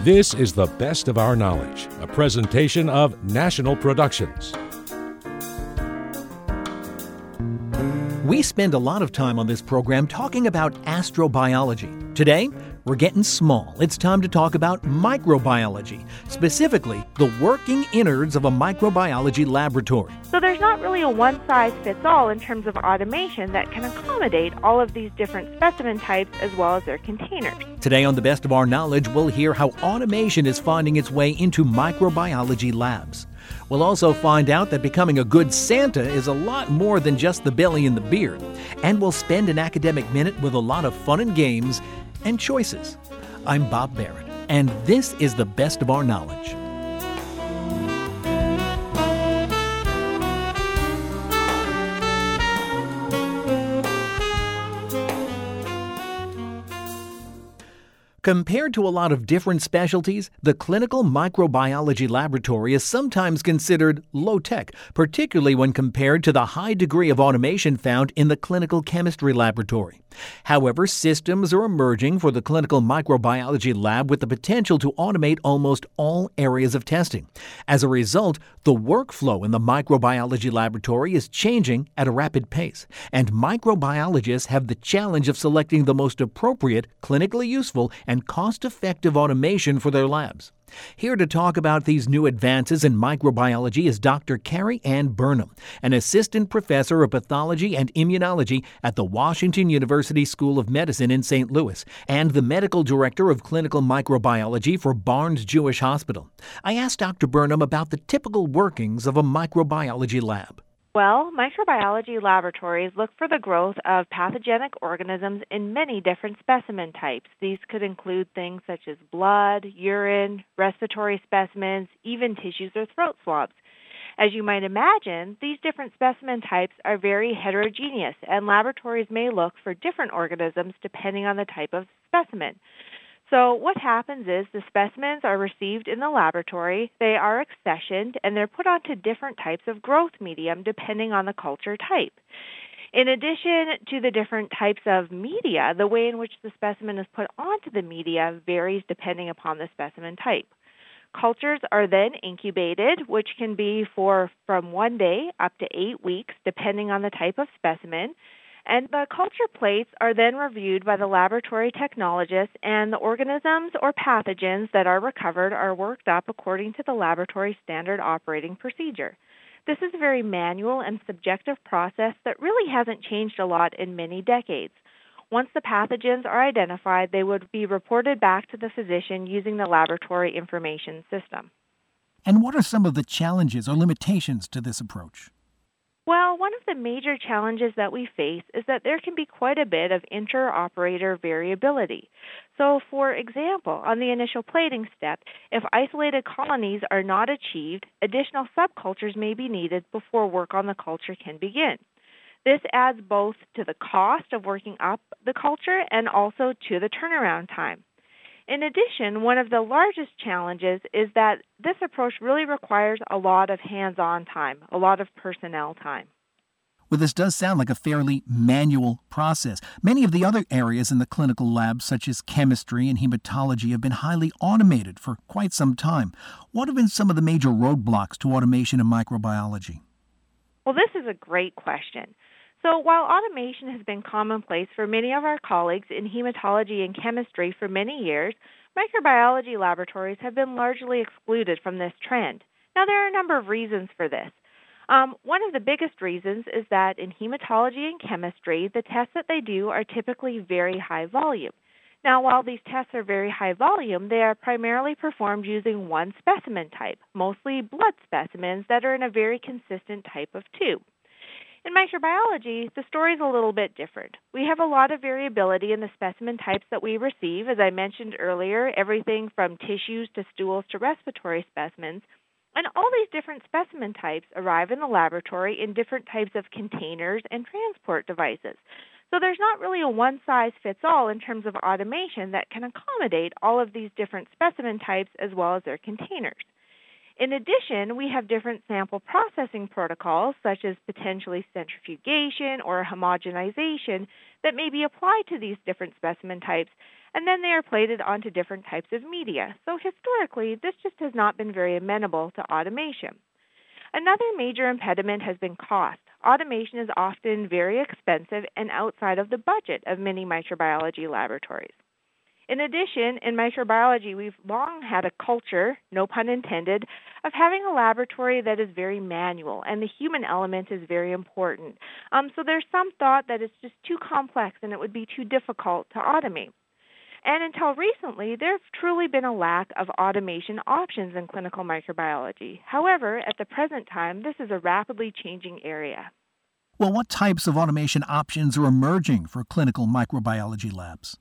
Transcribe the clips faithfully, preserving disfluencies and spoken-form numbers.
This is The Best of Our Knowledge, a presentation of National Productions. We spend a lot of time on this program talking about astrobiology. Today, we're getting small. It's time to talk about microbiology, specifically the working innards of a microbiology laboratory. So there's not really a one-size-fits-all in terms of automation that can accommodate all of these different specimen types as well as their containers. Today on The Best of Our Knowledge, we'll hear how automation is finding its way into microbiology labs. We'll also find out that becoming a good Santa is a lot more than just the belly and the beard. And we'll spend an academic minute with a lot of fun and games and choices. I'm Bob Barrett, and this is The Best of Our Knowledge. Compared to a lot of different specialties, the clinical microbiology laboratory is sometimes considered low-tech, particularly when compared to the high degree of automation found in the clinical chemistry laboratory. However, systems are emerging for the clinical microbiology lab with the potential to automate almost all areas of testing. As a result, the workflow in the microbiology laboratory is changing at a rapid pace, and microbiologists have the challenge of selecting the most appropriate, clinically useful, and cost-effective automation for their labs. Here to talk about these new advances in microbiology is Doctor Carrie Ann Burnham, an assistant professor of pathology and immunology at the Washington University School of Medicine in Saint Louis, and the medical director of clinical microbiology for Barnes-Jewish Hospital. I asked Doctor Burnham about the typical workings of a microbiology lab. Well, microbiology laboratories look for the growth of pathogenic organisms in many different specimen types. These could include things such as blood, urine, respiratory specimens, even tissues or throat swabs. As you might imagine, these different specimen types are very heterogeneous, and laboratories may look for different organisms depending on the type of specimen. So what happens is the specimens are received in the laboratory, they are accessioned, and they're put onto different types of growth medium depending on the culture type. In addition to the different types of media, the way in which the specimen is put onto the media varies depending upon the specimen type. Cultures are then incubated, which can be for from one day up to eight weeks depending on the type of specimen. And the culture plates are then reviewed by the laboratory technologists, and the organisms or pathogens that are recovered are worked up according to the laboratory standard operating procedure. This is a very manual and subjective process that really hasn't changed a lot in many decades. Once the pathogens are identified, they would be reported back to the physician using the laboratory information system. And what are some of the challenges or limitations to this approach? Well, one of the major challenges that we face is that there can be quite a bit of inter-operator variability. So, for example, on the initial plating step, if isolated colonies are not achieved, additional subcultures may be needed before work on the culture can begin. This adds both to the cost of working up the culture and also to the turnaround time. In addition, one of the largest challenges is that this approach really requires a lot of hands-on time, a lot of personnel time. Well, this does sound like a fairly manual process. Many of the other areas in the clinical lab, such as chemistry and hematology, have been highly automated for quite some time. What have been some of the major roadblocks to automation in microbiology? Well, this is a great question. So while automation has been commonplace for many of our colleagues in hematology and chemistry for many years, microbiology laboratories have been largely excluded from this trend. Now, there are a number of reasons for this. Um, one of the biggest reasons is that in hematology and chemistry, the tests that they do are typically very high volume. Now, while these tests are very high volume, they are primarily performed using one specimen type, mostly blood specimens that are in a very consistent type of tube. In microbiology, the story is a little bit different. We have a lot of variability in the specimen types that we receive. As I mentioned earlier, everything from tissues to stools to respiratory specimens. And all these different specimen types arrive in the laboratory in different types of containers and transport devices. So there's not really a one-size-fits-all in terms of automation that can accommodate all of these different specimen types as well as their containers. In addition, we have different sample processing protocols, such as potentially centrifugation or homogenization, that may be applied to these different specimen types, and then they are plated onto different types of media. So historically, this just has not been very amenable to automation. Another major impediment has been cost. Automation is often very expensive and outside of the budget of many microbiology laboratories. In addition, in microbiology, we've long had a culture, no pun intended, of having a laboratory that is very manual, and the human element is very important. Um, so there's some thought that it's just too complex and it would be too difficult to automate. And until recently, there have truly been a lack of automation options in clinical microbiology. However, at the present time, this is a rapidly changing area. Well, what types of automation options are emerging for clinical microbiology labs?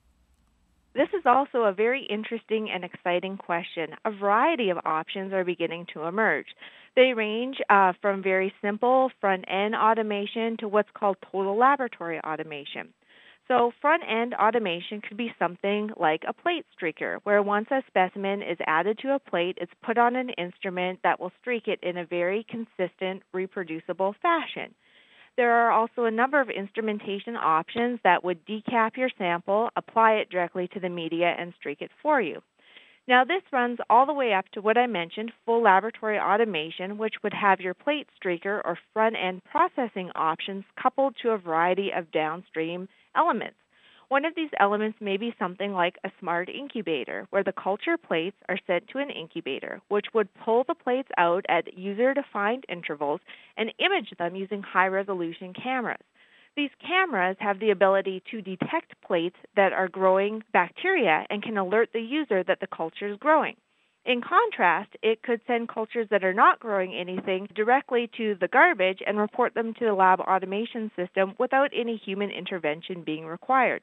This is also a very interesting and exciting question. A variety of options are beginning to emerge. They range uh, from very simple front-end automation to what's called total laboratory automation. So front-end automation could be something like a plate streaker, where once a specimen is added to a plate, it's put on an instrument that will streak it in a very consistent, reproducible fashion. There are also a number of instrumentation options that would decap your sample, apply it directly to the media, and streak it for you. Now, this runs all the way up to what I mentioned, full laboratory automation, which would have your plate streaker or front-end processing options coupled to a variety of downstream elements. One of these elements may be something like a smart incubator, where the culture plates are sent to an incubator, which would pull the plates out at user-defined intervals and image them using high-resolution cameras. These cameras have the ability to detect plates that are growing bacteria and can alert the user that the culture is growing. In contrast, it could send cultures that are not growing anything directly to the garbage and report them to the lab automation system without any human intervention being required.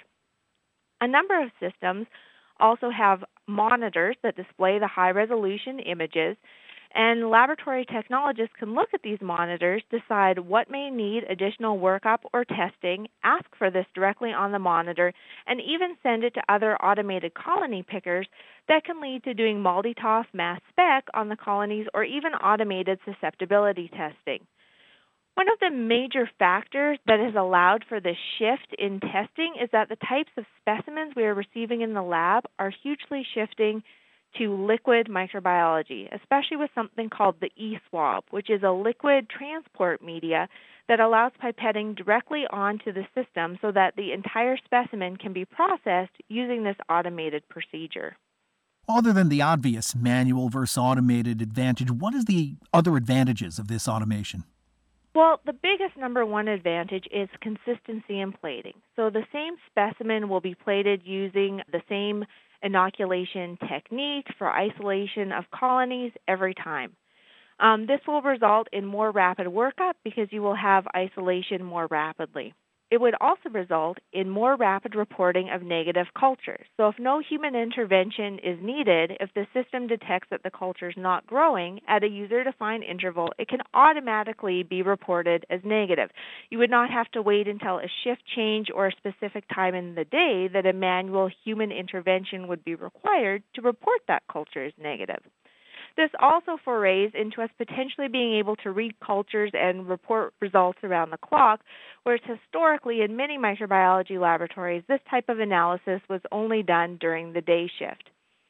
A number of systems also have monitors that display the high-resolution images, and laboratory technologists can look at these monitors, decide what may need additional workup or testing, ask for this directly on the monitor, and even send it to other automated colony pickers that can lead to doing MALDI-TOF mass spec on the colonies or even automated susceptibility testing. One of the major factors that has allowed for this shift in testing is that the types of specimens we are receiving in the lab are hugely shifting to liquid microbiology, especially with something called the e-swab, which is a liquid transport media that allows pipetting directly onto the system so that the entire specimen can be processed using this automated procedure. Other than the obvious manual versus automated advantage, what is the other advantages of this automation? Well, the biggest number one advantage is consistency in plating. So the same specimen will be plated using the same inoculation technique for isolation of colonies every time. Um, this will result in more rapid workup because you will have isolation more rapidly. It would also result in more rapid reporting of negative cultures. So if no human intervention is needed, if the system detects that the culture is not growing at a user-defined interval, it can automatically be reported as negative. You would not have to wait until a shift change or a specific time in the day that a manual human intervention would be required to report that culture as negative. This also forays into us potentially being able to read cultures and report results around the clock, whereas historically in many microbiology laboratories, this type of analysis was only done during the day shift.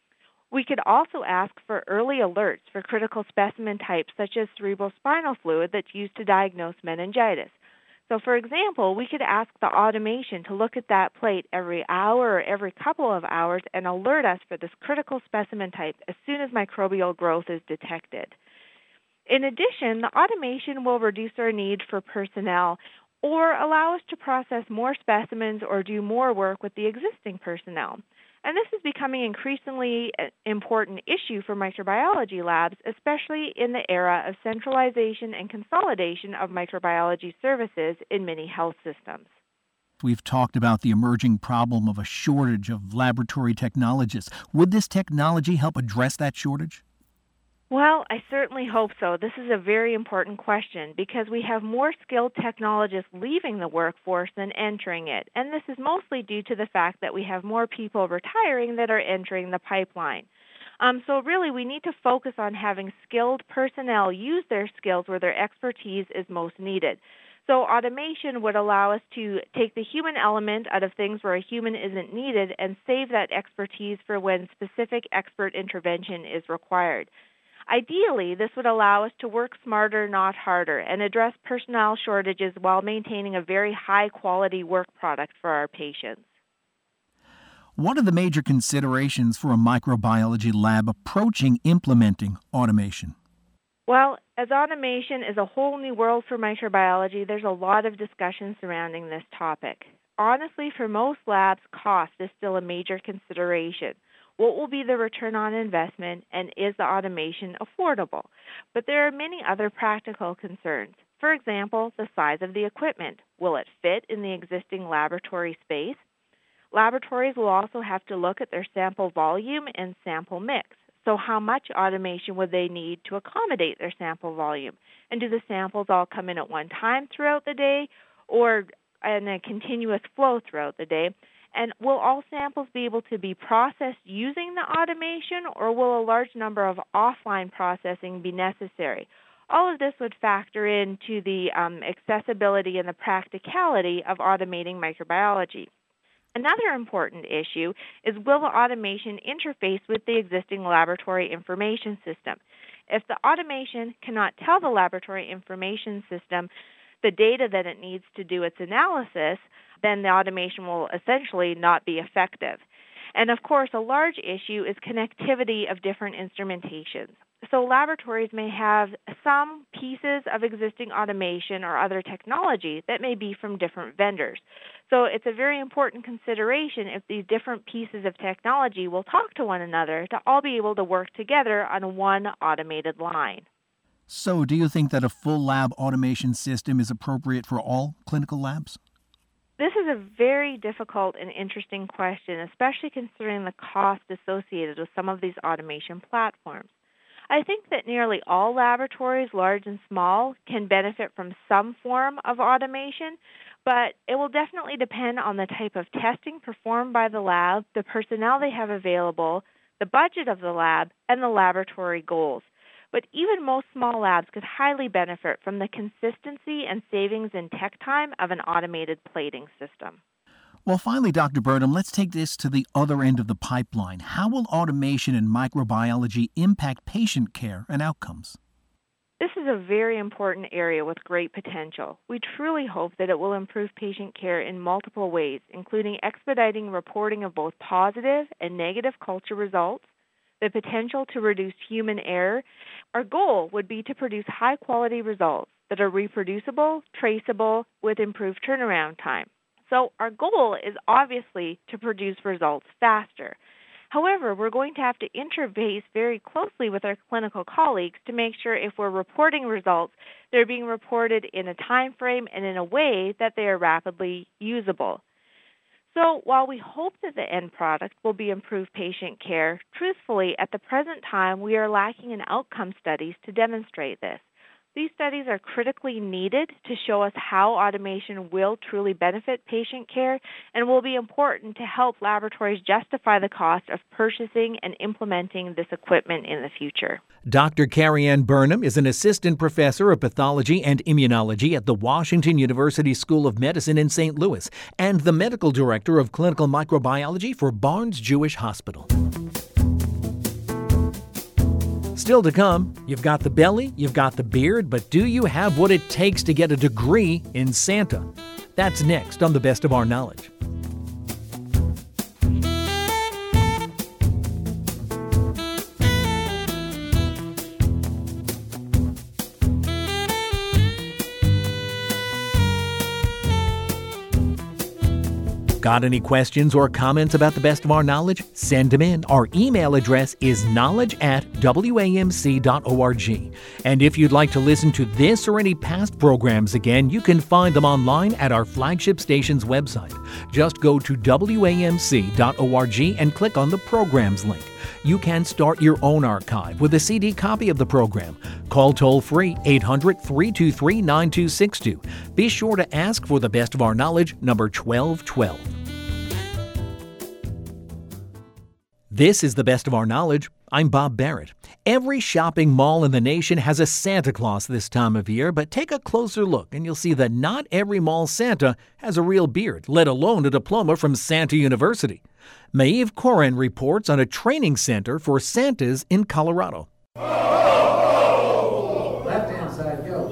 We could also ask for early alerts for critical specimen types such as cerebrospinal fluid that's used to diagnose meningitis. So, for example, we could ask the automation to look at that plate every hour or every couple of hours and alert us for this critical specimen type as soon as microbial growth is detected. In addition, the automation will reduce our need for personnel or allow us to process more specimens or do more work with the existing personnel. And this is becoming an increasingly important issue for microbiology labs, especially in the era of centralization and consolidation of microbiology services in many health systems. We've talked about the emerging problem of a shortage of laboratory technologists. Would this technology help address that shortage? Well, I certainly hope so. This is a very important question because we have more skilled technologists leaving the workforce than entering it. And this is mostly due to the fact that we have more people retiring that are entering the pipeline. Um, so really, we need to focus on having skilled personnel use their skills where their expertise is most needed. So automation would allow us to take the human element out of things where a human isn't needed and save that expertise for when specific expert intervention is required. Ideally, this would allow us to work smarter, not harder, and address personnel shortages while maintaining a very high-quality work product for our patients. What are the major considerations for a microbiology lab approaching implementing automation? Well, as automation is a whole new world for microbiology, there's a lot of discussion surrounding this topic. Honestly, for most labs, cost is still a major consideration. What will be the return on investment, and is the automation affordable? But there are many other practical concerns. For example, the size of the equipment. Will it fit in the existing laboratory space? Laboratories will also have to look at their sample volume and sample mix. So how much automation would they need to accommodate their sample volume? And do the samples all come in at one time throughout the day or in a continuous flow throughout the day? And will all samples be able to be processed using the automation, or will a large number of offline processing be necessary? All of this would factor into the um, accessibility and the practicality of automating microbiology. Another important issue is, will the automation interface with the existing laboratory information system? If the automation cannot tell the laboratory information system the data that it needs to do its analysis, then the automation will essentially not be effective. And of course, a large issue is connectivity of different instrumentations. So laboratories may have some pieces of existing automation or other technology that may be from different vendors. So it's a very important consideration if these different pieces of technology will talk to one another to all be able to work together on one automated line. So do you think that a full lab automation system is appropriate for all clinical labs? This is a very difficult and interesting question, especially considering the cost associated with some of these automation platforms. I think that nearly all laboratories, large and small, can benefit from some form of automation, but it will definitely depend on the type of testing performed by the lab, the personnel they have available, the budget of the lab, and the laboratory goals. But even most small labs could highly benefit from the consistency and savings in tech time of an automated plating system. Well, finally, Doctor Burnham, let's take this to the other end of the pipeline. How will automation in microbiology impact patient care and outcomes? This is a very important area with great potential. We truly hope that it will improve patient care in multiple ways, including expediting reporting of both positive and negative culture results, the potential to reduce human error. Our goal would be to produce high-quality results that are reproducible, traceable, with improved turnaround time. So our goal is obviously to produce results faster. However, we're going to have to interface very closely with our clinical colleagues to make sure if we're reporting results, they're being reported in a time frame and in a way that they are rapidly usable. So while we hope that the end product will be improved patient care, truthfully, at the present time, we are lacking in outcome studies to demonstrate this. These studies are critically needed to show us how automation will truly benefit patient care and will be important to help laboratories justify the cost of purchasing and implementing this equipment in the future. Doctor Carrie Ann Burnham is an assistant professor of pathology and immunology at the Washington University School of Medicine in Saint Louis and the medical director of clinical microbiology for Barnes-Jewish Hospital. Still to come, you've got the belly, you've got the beard, but do you have what it takes to get a degree in Santa? That's next on The Best of Our Knowledge. Got any questions or comments about The Best of Our Knowledge? Send them in. Our email address is knowledge at w a m c dot org. And if you'd like to listen to this or any past programs again, you can find them online at our flagship station's website. Just go to w a m c dot org and click on the Programs link. You can start your own archive with a C D copy of the program. Call toll-free eight hundred, three two three, nine two six two. Be sure to ask for The Best of Our Knowledge, number twelve twelve. This is the best of our knowledge. I'm Bob Barrett. Every shopping mall in the nation has a Santa Claus this time of year, but take a closer look and you'll see that not every mall Santa has a real beard, let alone a diploma from Santa University. Maeve Corin reports on a training center for Santas in Colorado. Left-hand side, go.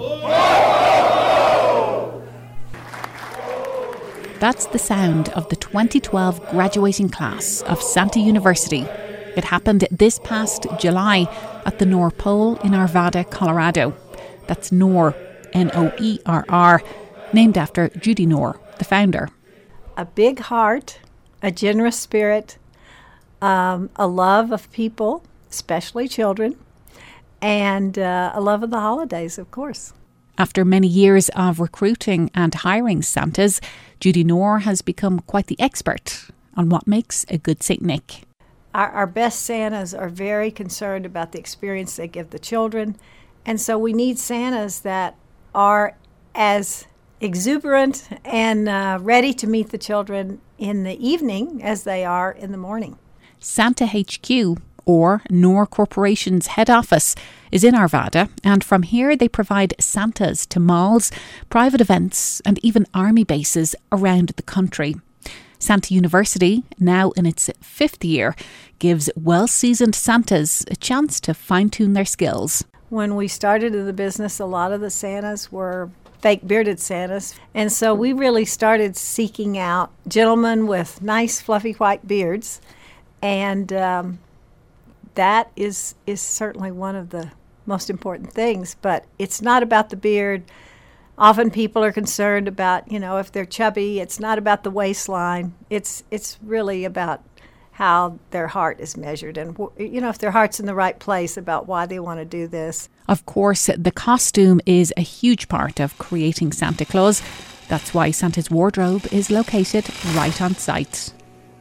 That's the sound of the twenty twelve graduating class of Santa University. It happened this past July at the North Pole in Arvada, Colorado. That's Noor, N O E R R, named after Judy Noor, the founder. A big heart, a generous spirit, um, a love of people, especially children, and uh, a love of the holidays, of course. After many years of recruiting and hiring Santas, Judy Noor has become quite the expert on what makes a good Saint Nick. Our, our best Santas are very concerned about the experience they give the children, and so we need Santas that are as exuberant and uh, ready to meet the children in the evening as they are in the morning. Santa H Q, or Noor Corporation's head office, is in Arvada, and from here they provide Santas to malls, private events and even army bases around the country. Santa University, now in its fifth year, gives well-seasoned Santas a chance to fine-tune their skills. When we started in the business, a lot of the Santas were fake bearded Santas, and so we really started seeking out gentlemen with nice fluffy white beards, and um, that is is certainly one of the most important things. But it's not about the beard. Often people are concerned about, you know, if they're chubby. It's not about the waistline. It's it's really about how their heart is measured and, you know, if their heart's in the right place about why they want to do this. Of course, the costume is a huge part of creating Santa Claus. That's why Santa's wardrobe is located right on site.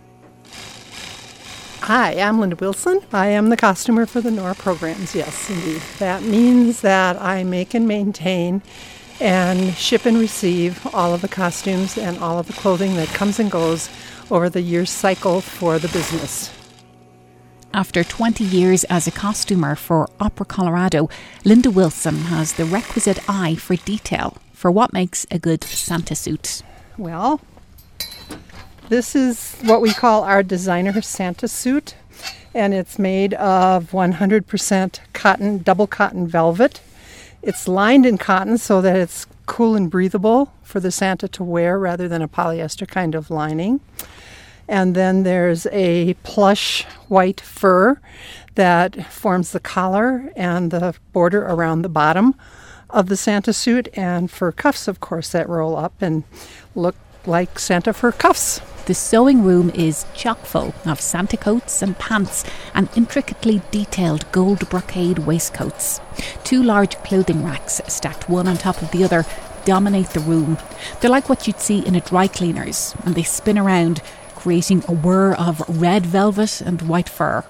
Hi, I'm Linda Wilson. I am the costumer for the Noor programs, yes, indeed. That means that I make and maintain and ship and receive all of the costumes and all of the clothing that comes and goes over the year's cycle for the business. After twenty years as a costumer for Opera Colorado, Linda Wilson has the requisite eye for detail for what makes a good Santa suit. Well, this is what we call our designer Santa suit, and it's made of one hundred percent cotton, double cotton velvet. It's lined in cotton so that it's cool and breathable for the Santa to wear rather than a polyester kind of lining. And then there's a plush white fur that forms the collar and the border around the bottom of the Santa suit, and fur cuffs, of course, that roll up and look like Santa fur cuffs. The sewing room is chock full of Santa coats and pants and intricately detailed gold brocade waistcoats. Two large clothing racks, stacked one on top of the other, dominate the room. They're like what you'd see in a dry cleaner's, and they spin around, creating a whir of red velvet and white fur.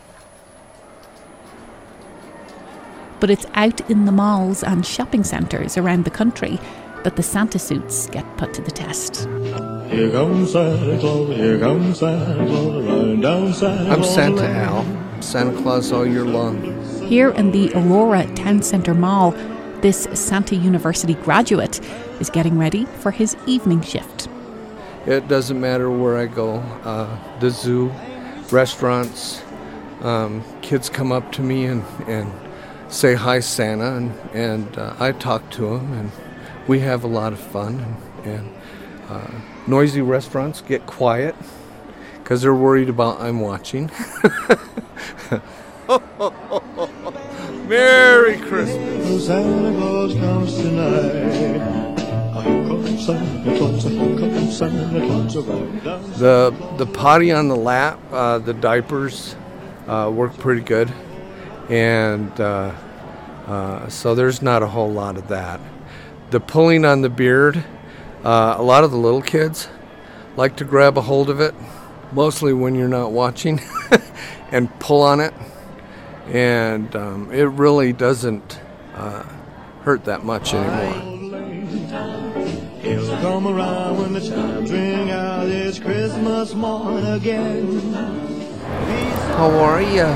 But it's out in the malls and shopping centres around the country that the Santa suits get put to the test. Here comes Santa Claus, here comes Santa Claus, riding down Santa I'm Santa Al, Santa Claus all year long. Here in the Aurora Town Centre Mall, this Santa University graduate is getting ready for his evening shift. It doesn't matter where I go, uh, the zoo, restaurants, um, kids come up to me and, and say hi Santa, and, and uh, I talk to them, and we have a lot of fun. And, and uh, noisy restaurants get quiet because they're worried about I'm watching. Merry Christmas. Santa Claus comes tonight. The the potty on the lap, uh, the diapers uh, work pretty good, and uh, uh, so there's not a whole lot of that. The pulling on the beard, uh, a lot of the little kids like to grab a hold of it, mostly when you're not watching, and pull on it, and um, it really doesn't uh, hurt that much anymore. He'll come around when the chimes ring out, it's Christmas morn again. How are you?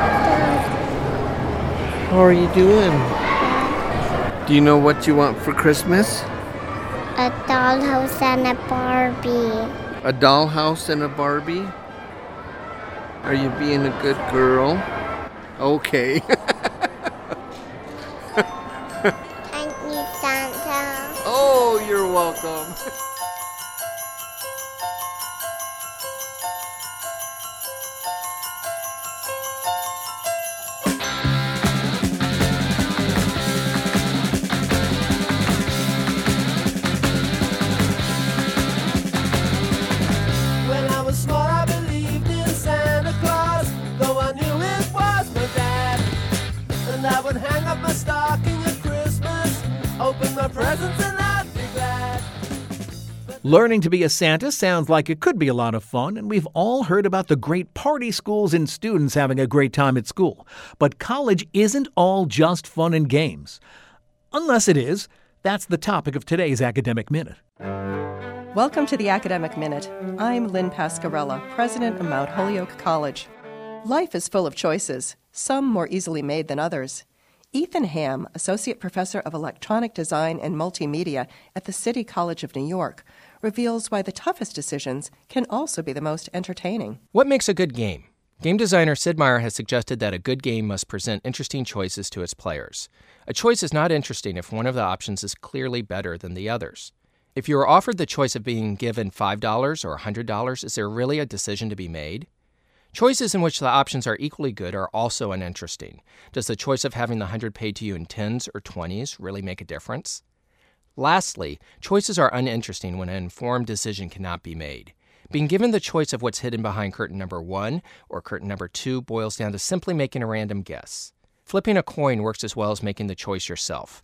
How are you doing? Do you know what you want for Christmas? A dollhouse and a Barbie. A dollhouse and a Barbie? Are you being a good girl? Okay. Thank you, Santa. Oh, you're welcome. Learning to be a Santa sounds like it could be a lot of fun, and we've all heard about the great party schools and students having a great time at school. But college isn't all just fun and games. Unless it is. That's the topic of today's Academic Minute. Welcome to the Academic Minute. I'm Lynn Pascarella, president of Mount Holyoke College. Life is full of choices, some more easily made than others. Ethan Ham, Associate Professor of Electronic Design and Multimedia at the City College of New York, reveals why the toughest decisions can also be the most entertaining. What makes a good game? Game designer Sid Meier has suggested that a good game must present interesting choices to its players. A choice is not interesting if one of the options is clearly better than the others. If you are offered the choice of being given five dollars or one hundred dollars, is there really a decision to be made? Choices in which the options are equally good are also uninteresting. Does the choice of having the one hundred paid to you in tens or twenties really make a difference? Lastly, choices are uninteresting when an informed decision cannot be made. Being given the choice of what's hidden behind curtain number one or curtain number two boils down to simply making a random guess. Flipping a coin works as well as making the choice yourself.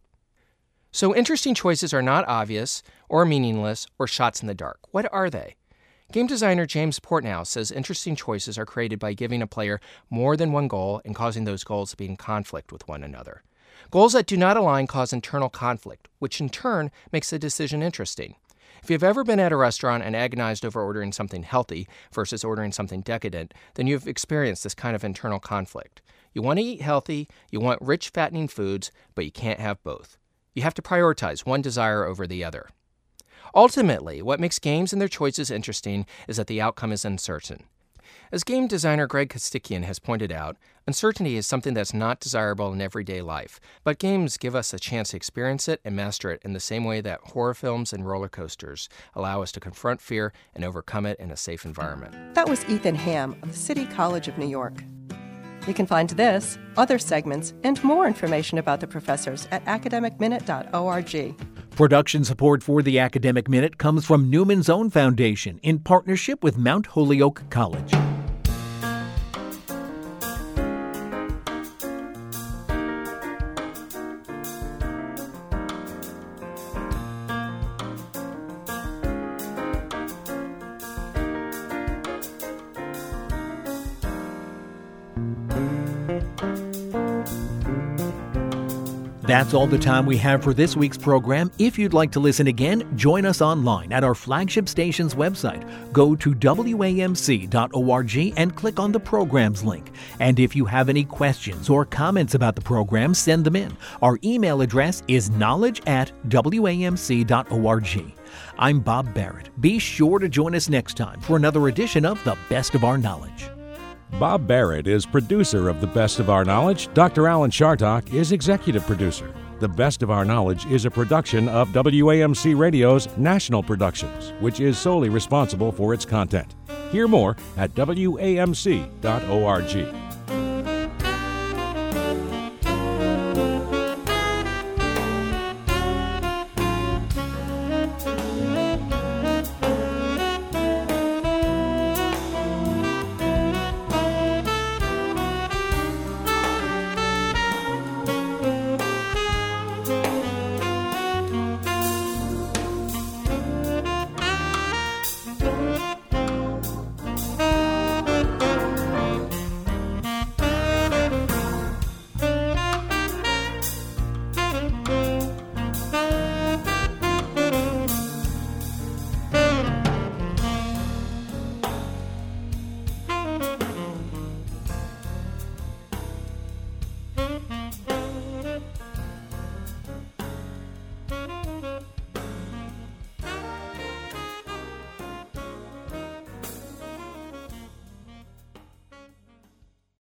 So interesting choices are not obvious or meaningless or shots in the dark. What are they? Game designer James Portnow says interesting choices are created by giving a player more than one goal and causing those goals to be in conflict with one another. Goals that do not align cause internal conflict, which in turn makes the decision interesting. If you've ever been at a restaurant and agonized over ordering something healthy versus ordering something decadent, then you've experienced this kind of internal conflict. You want to eat healthy, you want rich, fattening foods, but you can't have both. You have to prioritize one desire over the other. Ultimately, what makes games and their choices interesting is that the outcome is uncertain. As game designer Greg Kostikian has pointed out, uncertainty is something that's not desirable in everyday life, but games give us a chance to experience it and master it in the same way that horror films and roller coasters allow us to confront fear and overcome it in a safe environment. That was Ethan Ham of the City College of New York. You can find this, other segments, and more information about the professors at academic minute dot org. Production support for the Academic Minute comes from Newman's Own Foundation in partnership with Mount Holyoke College. That's all the time we have for this week's program. If you'd like to listen again, join us online at our flagship station's website. Go to W A M C dot org and click on the programs link. And if you have any questions or comments about the program, send them in. Our email address is knowledge at W A M C dot org. I'm Bob Barrett. Be sure to join us next time for another edition of The Best of Our Knowledge. Bob Barrett is producer of The Best of Our Knowledge. Doctor Alan Chartock is executive producer. The Best of Our Knowledge is a production of W A M C Radio's National Productions, which is solely responsible for its content. Hear more at W A M C dot org.